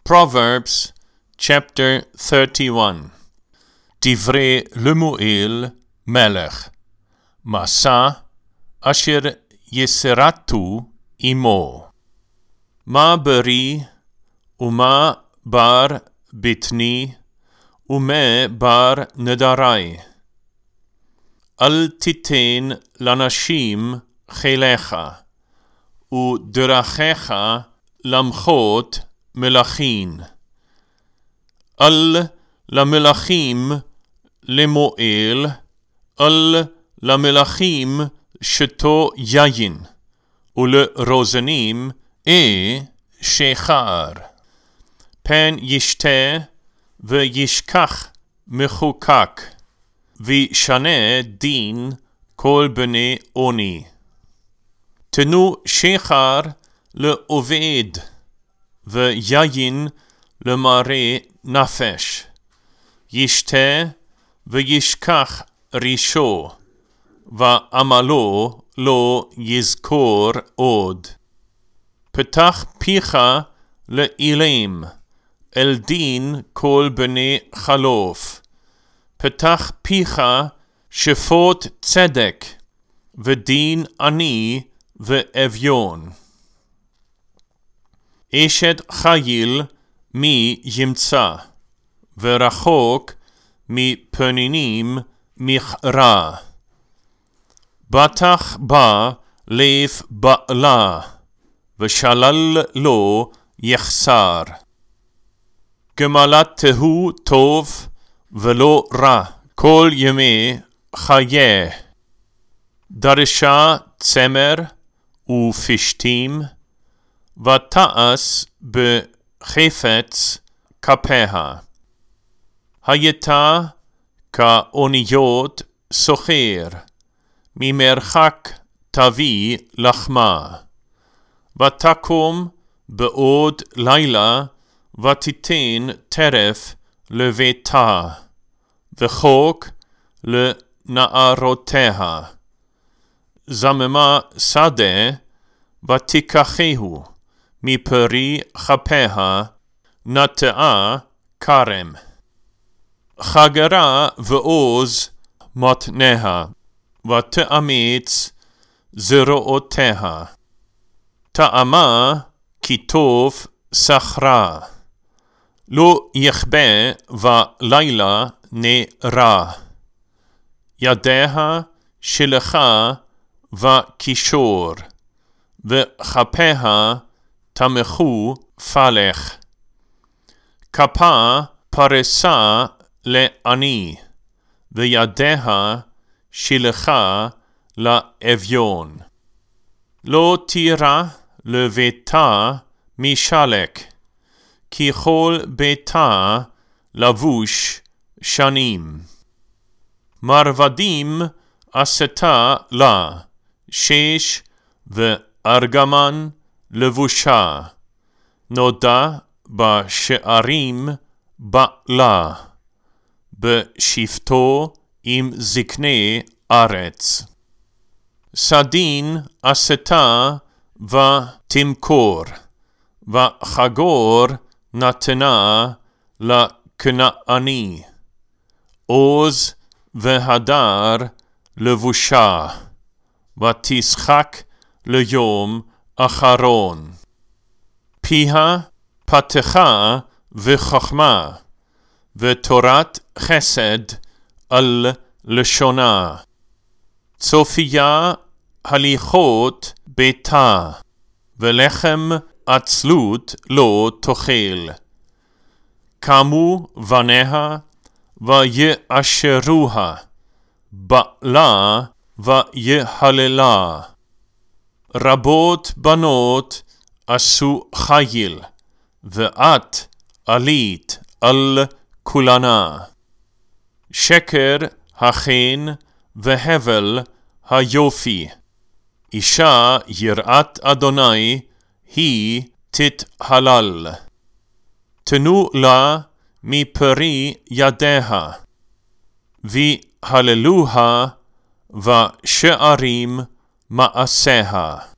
Proverbs chapter 31. Divrei Lemuel melech, Masa asher yesiratu imo. Ma beri uma bar bitni ume bar nedarai. Al titen lanashim chelecha, ודרכיך למחות מלכים. אל למלכים למועל, אל למלכים שתו יין, ולרוזנים שחר. פן ישתה וישכח מחוקק, וישנה דין כל בני עוני. תנו שחר לעובד, ויין למראה נפש. ישתה וישכח רישו, ועמלו לא יזכור עוד. פתח פיך לאילם, אל דין כל בני חלוף. פתח פיך שפוט צדק, ודין עני ואביון. אשת חיל מי ימצא, ורחוק מפנינים מכרה. בטח בה לב בעלה, ושלל לו יחסר. גמלתהו טוב ולא רע כל ימי חייה. דרשה צמר ופשתים, ותעש בחפץ כפיה. הייתה כאוניות סוחר, ממרחק תביא לחמה. ותקום בעוד לילה, ותיתן טרף לביתה, וחוק לנערותיה. זממה שדה, ותיקחהו, מפרי כפיה, נטעה כרם. חגרה ועוז מתניה, ותאמץ זרועותיה. טעמה כי טוב שכרה, לא יכבה ולילה נערה. ידיה שלחה וקישור, וכפיה תמכו פלח. כפה פרסה לעני, וידיה שלחה לאביון. לא תירא לביתה משלק, כי כל ביתה לבוש שנים. מרבדים עשתה לה, שש וארגמן לבושה. נודע בשערים בעלה, בשבתו עם זקני ארץ. סדין עשתה ותמכור, וחגור נתנה לכנעני. עוז והדר לבושה, ותשחק ליום אחרון. פיה פתחה וחכמה, ותורת חסד על לשונה. צופיה הליכות ביתה, ולחם עצלות לא תאכל. קמו בניה ויאשרוה, בעלה ויהללה. רבות בנות עשו חיל, ואת עלית על כולנה. שקר החן והבל היופי. אישה יראת אדוני היא תתהלל. תנו לה מפרי ידיה, והללוה ושערים מעשיה.